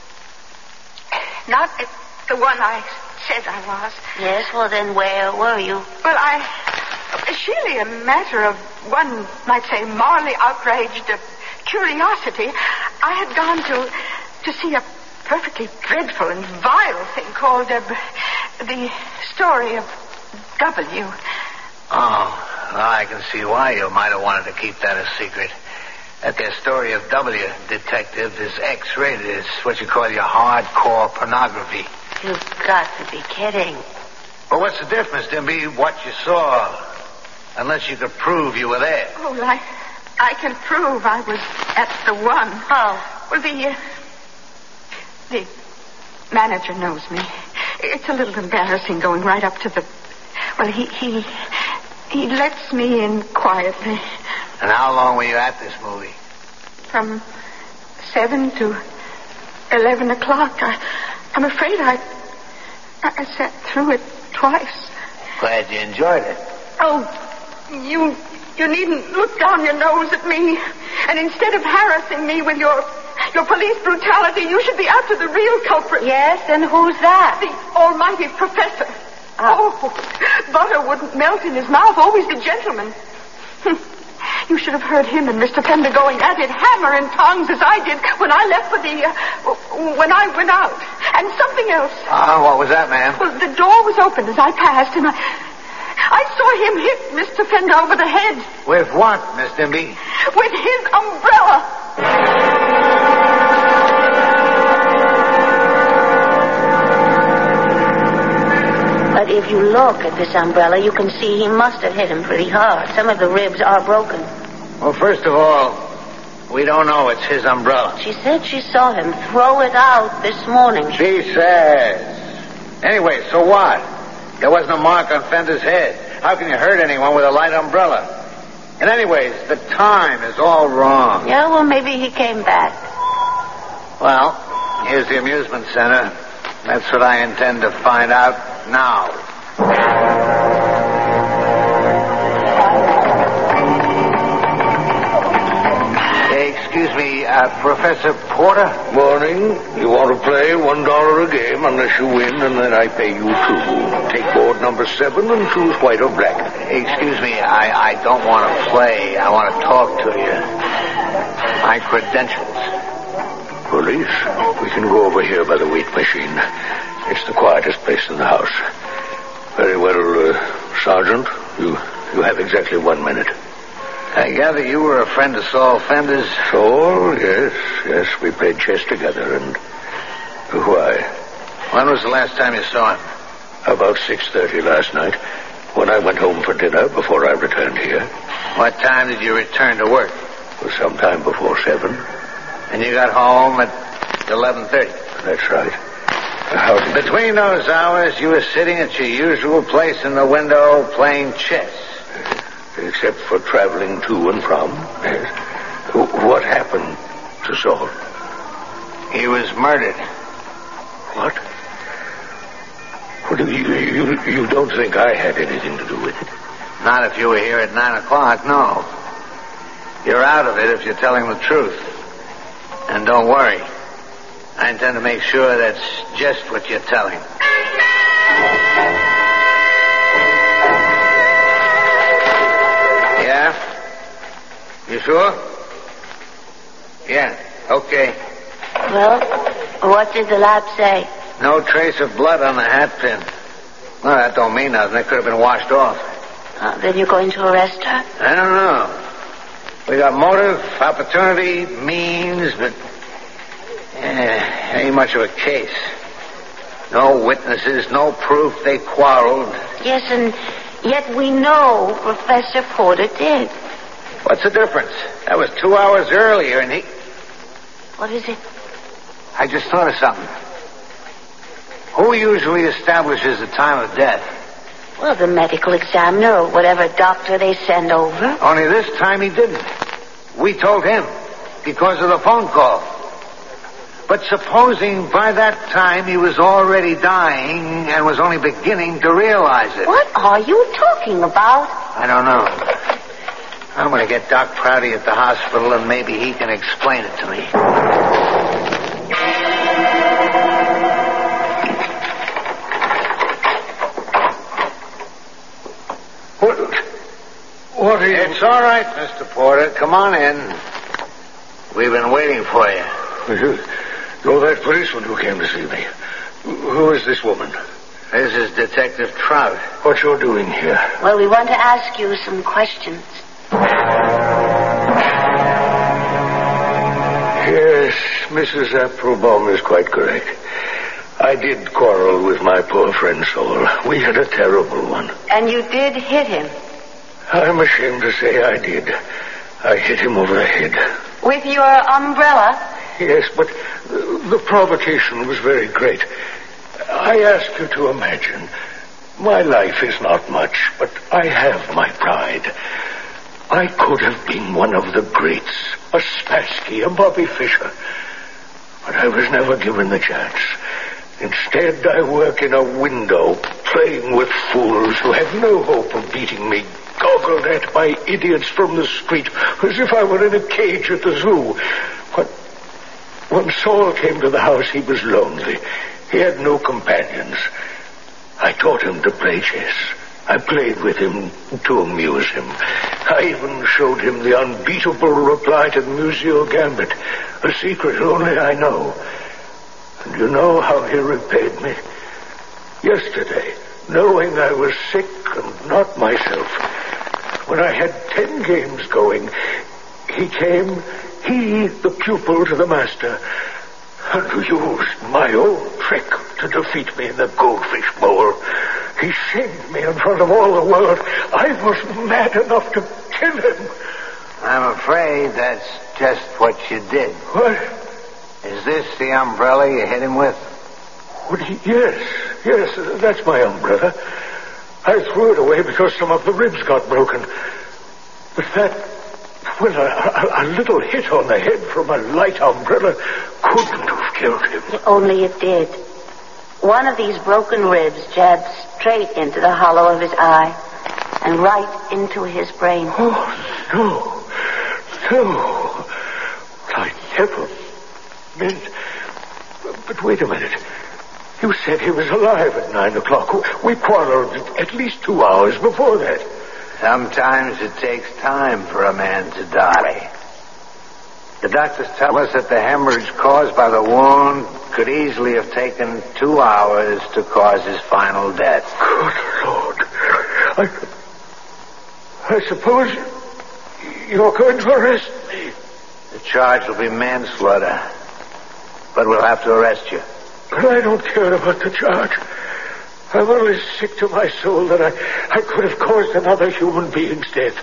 Not at the one I said I was. Yes, well, then where were you? Well, I... It's really a matter of, one might say, morally outraged uh, curiosity. I had gone to to see a perfectly dreadful and vile thing called uh, The Story of W. Oh, well, I can see why you might have wanted to keep that a secret. That their Story of W, detective, is X-rated. It's what you call your hardcore pornography. You've got to be kidding. Well, what's the difference, Dimby, what you saw? Unless you could prove you were there. Oh, I, I can prove I was at the one. How? Well, the, uh, the manager knows me. It's a little embarrassing going right up to the... Well, he, he, he lets me in quietly. And how long were you at this movie? From seven to eleven o'clock. I, I'm afraid I, I sat through it twice. Glad you enjoyed it. Oh, you, you needn't look down your nose at me. And instead of harassing me with your, your police brutality, you should be after the real culprit. Yes, and who's that? The almighty professor. Oh, oh butter wouldn't melt in his mouth. Always the gentleman. You should have heard him and Mister Fender going at it hammer and tongs as I did when I left for the, uh, when I went out. And something else. Ah, uh, what was that, ma'am? Well, the door was open as I passed, and I, I saw him hit Mister Fender over the head. With what, Miss Dimby? With his umbrella. But if you look at this umbrella, you can see he must have hit him pretty hard. Some of the ribs are broken. Well, first of all, we don't know it's his umbrella. She said she saw him throw it out this morning. She says. Anyway, so what? There wasn't a mark on Fender's head. How can you hurt anyone with a light umbrella? And anyways, the time is all wrong. Yeah, well, maybe he came back. Well, here's the amusement center. That's what I intend to find out now. Hey, excuse me, uh, Professor Porter? Morning. You want to play one dollar a game unless you win, and then I pay you two. Take board number seven and choose white or black. Excuse me, I, I don't want to play. I want to talk to you. My credentials. Police? We can go over here by the weight machine. It's the quietest place in the house. Very well, uh, Sergeant. You you have exactly one minute. I gather you were a friend of Saul Fender's. Saul? Yes, yes. We played chess together, and why? When was the last time you saw him? About six thirty last night, when I went home for dinner before I returned here. What time did you return to work? Well, sometime before seven. And you got home at eleven thirty? That's right. How did Between those hours, you were sitting at your usual place in the window playing chess. Except for traveling to and from. Yes. What happened to Saul? He was murdered. What? What do you, you, you don't think I had anything to do with it? Not if you were here at nine o'clock, no. You're out of it if you're telling the truth. And don't worry. I intend to make sure that's just what you're telling. Yeah? You sure? Yeah, okay. Well, what did the lab say? No trace of blood on the hat pin. Well, that don't mean nothing. It could have been washed off. Uh, then you're going to arrest her? I don't know. We got motive, opportunity, means, but eh, ain't much of a case. No witnesses, no proof they quarreled. Yes, and yet we know Professor Porter did. What's the difference? That was two hours earlier, and he... What is it? I just thought of something. Who usually establishes the time of death? Well, the medical examiner or whatever doctor they send over. Only this time he didn't. We told him because of the phone call. But supposing by that time he was already dying and was only beginning to realize it. What are you talking about? I don't know. I'm going to get Doc Prouty at the hospital and maybe he can explain it to me. What? What are you... It's all right, Mister Porter. Come on in. We've been waiting for you. You, you're that policeman who came to see me. Who is this woman? This is Detective Trout. What you're doing here? Well, we want to ask you some questions. Yes, Missus Applebaum is quite correct. I did quarrel with my poor friend Saul. We had a terrible one. And you did hit him? I'm ashamed to say I did. I hit him over the head. With your umbrella? Yes, but the provocation was very great. I ask you to imagine, my life is not much, but I have my pride. I could have been one of the greats, a Spassky, a Bobby Fischer. But I was never given the chance. Instead, I work in a window, playing with fools who have no hope of beating me, goggled at by idiots from the street, as if I were in a cage at the zoo. But when Saul came to the house, he was lonely. He had no companions. I taught him to play chess. I played with him to amuse him. I even showed him the unbeatable reply to the Museo Gambit, a secret only I know. And you know how he repaid me? Yesterday, knowing I was sick and not myself, when I had ten games going, he came, he, the pupil to the master, and used my own trick to defeat me in the goldfish bowl. He shamed me in front of all the world. I was mad enough to kill him. I'm afraid that's just what you did. What? Is this the umbrella you hit him with? What, yes, yes, that's my umbrella. I threw it away because some of the ribs got broken. But that, well, a, a, a little hit on the head from a light umbrella couldn't have killed him. Only it did. One of these broken ribs jabbed straight into the hollow of his eye and right into his brain. Oh, no, no. I never meant... But wait a minute. You said he was alive at nine o'clock. We quarreled at least two hours before that. Sometimes it takes time for a man to die. The doctors tell us that the hemorrhage caused by the wound could easily have taken two hours to cause his final death. Good Lord. I, I suppose you're going to arrest me. The charge will be manslaughter, but we'll have to arrest you. But I don't care about the charge. I'm only sick to my soul that I, I could have caused another human being's death.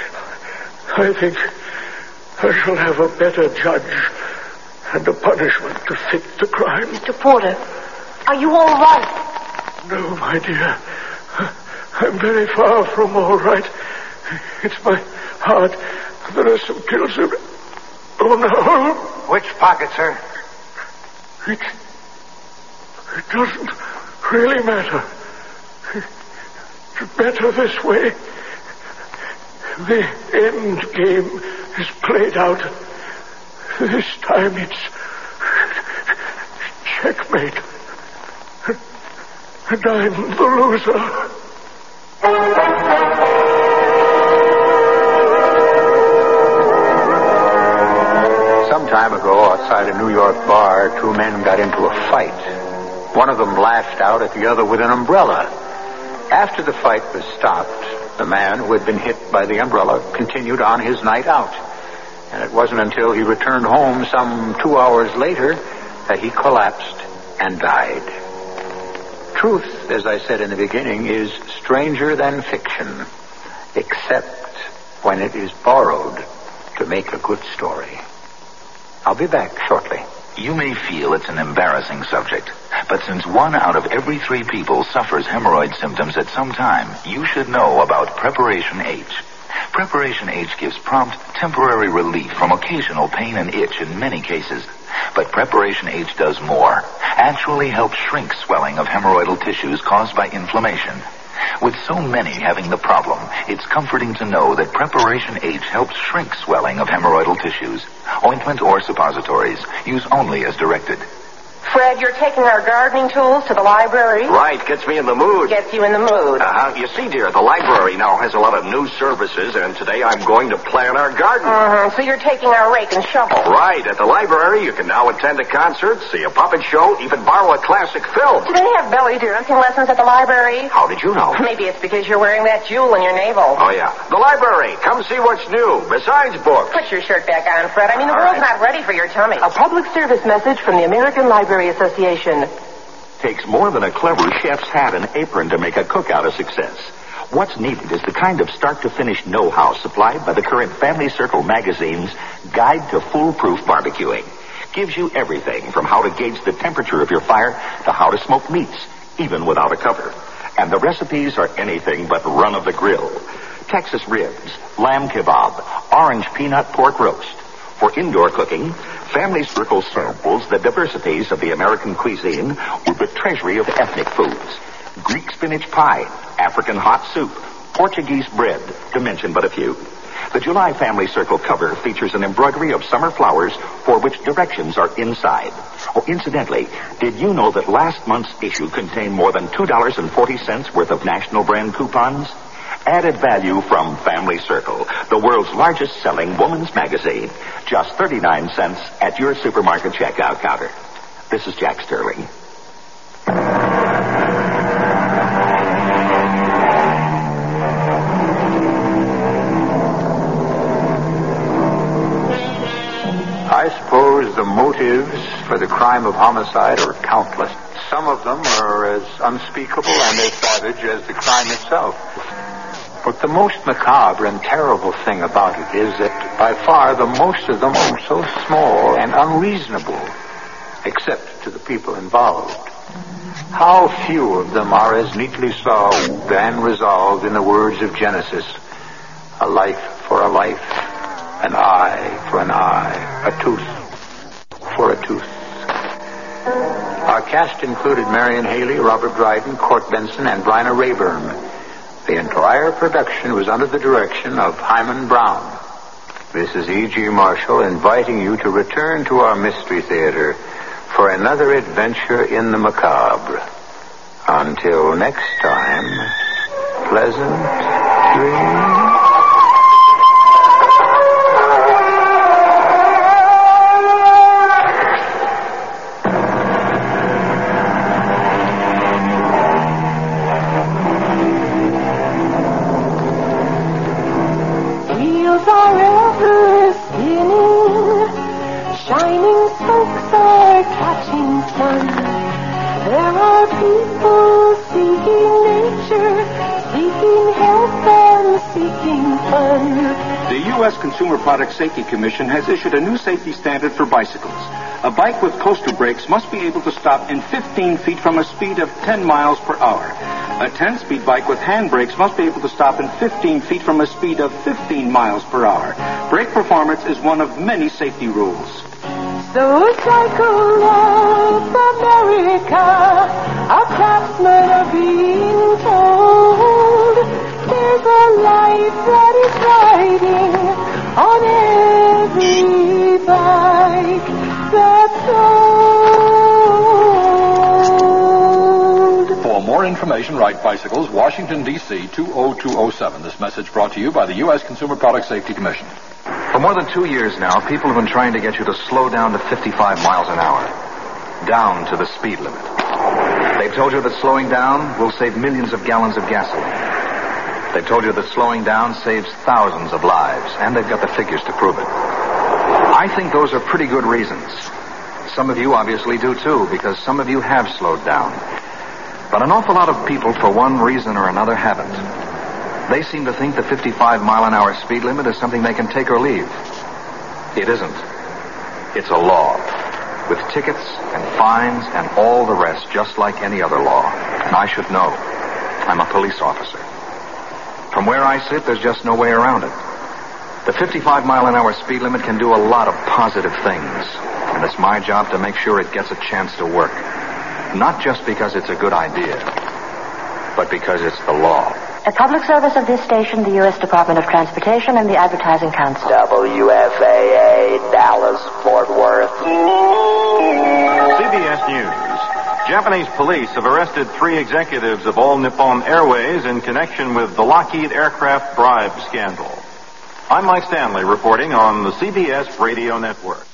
I think I shall have a better judge and a punishment to fit the crime. Mister Porter, are you all right? No, my dear. I'm very far from all right. It's my heart. There are some pills in... Oh, no. Which pocket, sir? It... It doesn't really matter. It's better this way. The end game is played out. This time it's checkmate. And I'm the loser. Some time ago, outside a New York bar, two men got into a fight. One of them lashed out at the other with an umbrella. After the fight was stopped, the man who had been hit by the umbrella continued on his night out. And it wasn't until he returned home some two hours later that he collapsed and died. Truth, as I said in the beginning, is stranger than fiction, except when it is borrowed to make a good story. I'll be back shortly. You may feel it's an embarrassing subject, but since one out of every three people suffers hemorrhoid symptoms at some time, you should know about Preparation H. Preparation H gives prompt, temporary relief from occasional pain and itch in many cases. But Preparation H does more. Actually helps shrink swelling of hemorrhoidal tissues caused by inflammation. With so many having the problem, it's comforting to know that Preparation H helps shrink swelling of hemorrhoidal tissues. Ointment or suppositories. Use only as directed. Fred, you're taking our gardening tools to the library? Right, gets me in the mood. Gets you in the mood. Uh-huh. You see, dear, the library now has a lot of new services, and today I'm going to plant our garden. Mm-hmm. So you're taking our rake and shovel. Right. At the library, you can now attend a concert, see a puppet show, even borrow a classic film. Do they have belly dancing lessons at the library? How did you know? Maybe it's because you're wearing that jewel in your navel. Oh, yeah. The library. Come see what's new, besides books. Put your shirt back on, Fred. I mean, the All world's right. not ready for your tummy. A public service message from the American Library Association. Takes more than a clever chef's hat and apron to make a cookout a success. What's needed is the kind of start-to-finish know-how supplied by the current Family Circle magazine's Guide to Foolproof Barbecuing. Gives you everything from how to gauge the temperature of your fire to how to smoke meats, even without a cover. And the recipes are anything but run-of-the-grill. Texas ribs, lamb kebab, orange peanut pork roast. For indoor cooking, Family Circle samples the diversities of the American cuisine with the treasury of ethnic foods. Greek spinach pie, African hot soup, Portuguese bread, to mention but a few. The July Family Circle cover features an embroidery of summer flowers for which directions are inside. Oh, incidentally, did you know that last month's issue contained more than two dollars and forty cents worth of national brand coupons? Added value from Family Circle, the world's largest selling woman's magazine. Just thirty-nine cents at your supermarket checkout counter. This is Jack Sterling. I suppose the motives for the crime of homicide are countless. Some of them are as unspeakable and as savage as the crime itself. But the most macabre and terrible thing about it is that by far the most of them are so small and unreasonable, except to the people involved. How few of them are as neatly solved and resolved in the words of Genesis. A life for a life, an eye for an eye, a tooth for a tooth. Our cast included Marion Haley, Robert Dryden, Court Benson, and Bryna Rayburn. The entire production was under the direction of Hyman Brown. This is E G. Marshall inviting you to return to our Mystery Theater for another adventure in the macabre. Until next time, pleasant dreams. People seeking nature, seeking health and seeking fun. The U S Consumer Product Safety Commission has issued a new safety standard for bicycles. A bike with coaster brakes must be able to stop in fifteen feet from a speed of ten miles per hour. A ten-speed bike with hand brakes must be able to stop in fifteen feet from a speed of fifteen miles per hour. Brake performance is one of many safety rules. So cycle of America, our craftsmen are being told there's a life that is riding on every bike that's old. For more information, Wright Bicycles, Washington, D C two oh two oh seven. This message brought to you by the U S Consumer Product Safety Commission. For more than two years now, people have been trying to get you to slow down to fifty-five miles an hour. Down to the speed limit. They've told you that slowing down will save millions of gallons of gasoline. They've told you that slowing down saves thousands of lives, and they've got the figures to prove it. I think those are pretty good reasons. Some of you obviously do too, because some of you have slowed down. But an awful lot of people, for one reason or another, haven't. They seem to think the fifty-five mile an hour speed limit is something they can take or leave. It isn't. It's a law, with tickets and fines and all the rest, just like any other law. And I should know. I'm a police officer. From where I sit, there's just no way around it. The fifty-five mile an hour speed limit can do a lot of positive things, and it's my job to make sure it gets a chance to work. Not just because it's a good idea, but because it's the law. A public service of this station, the U S Department of Transportation, and the Advertising Council. W F A A, Dallas, Fort Worth. C B S News. Japanese police have arrested three executives of All Nippon Airways in connection with the Lockheed aircraft bribe scandal. I'm Mike Stanley reporting on the C B S Radio Network.